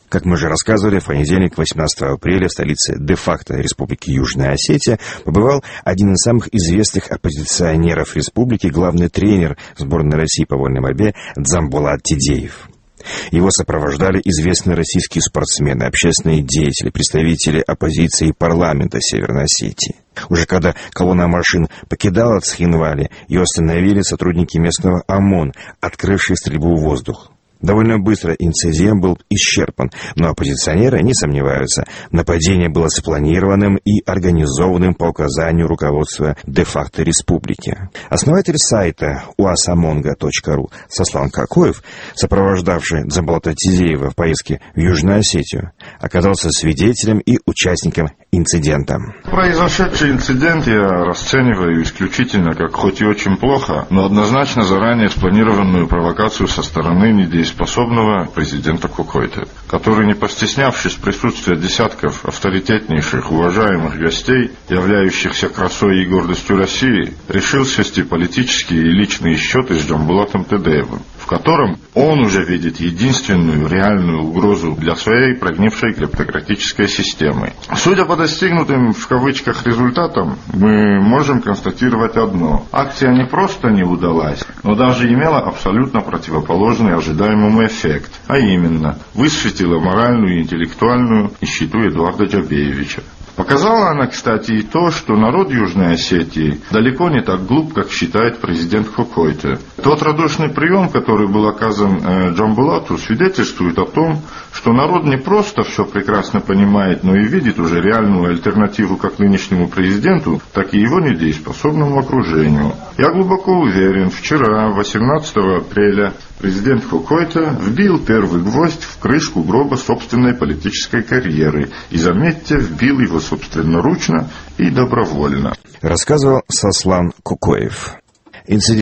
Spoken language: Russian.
Как мы уже рассказывали, в понедельник, 18 апреля, в столице де-факто Республики Южная Осетия побывал один из самых известных оппозиционеров республики, главный тренер сборной России по вольной борьбе Дзамбулат Тидеев. Его сопровождали известные российские спортсмены, общественные деятели, представители оппозиции и парламента Северной Осетии. Уже когда колонна машин покидала Цхинвали, ее остановили сотрудники местного ОМОН, открывшие стрельбу в воздух. Довольно быстро инцидент был исчерпан, но оппозиционеры не сомневаются. Нападение было спланированным и организованным по указанию руководства де-факто республики. Основатель сайта uasamonga.ru Сослан Кокоев, сопровождавший Дзамбулата Тидеева в поездке в Южную Осетию, оказался свидетелем и участником инцидента. Произошедший инцидент я расцениваю исключительно как хоть и очень плохо, но однозначно заранее спланированную провокацию со стороны недееспособного президента Кокойты, который, не постеснявшись присутствия десятков авторитетнейших, уважаемых гостей, являющихся красой и гордостью России, решил свести политические и личные счеты с Дзамбулатом Тидеевым, в котором он уже видит единственную реальную угрозу для своей прогнившей клептократической системы. Судя по достигнутым в кавычках результатам, мы можем констатировать одно. Акция не просто не удалась, но даже имела абсолютно противоположный ожидаемому эффект, а именно высветила моральную и интеллектуальную нищету Эдуарда Джабеевича. Показала она, кстати, и то, что народ Южной Осетии далеко не так глуп, как считает президент Кокойты. Тот радушный прием, который был оказан Дзамбулату, свидетельствует о том, что народ не просто все прекрасно понимает, но и видит уже реальную альтернативу как нынешнему президенту, так и его недееспособному окружению. Я глубоко уверен, вчера, 18 апреля, президент Кокойта вбил первый гвоздь в крышку гроба собственной политической карьеры. И, заметьте, вбил его собственноручно и добровольно. Рассказывал Сослан Кокоев. Инцидент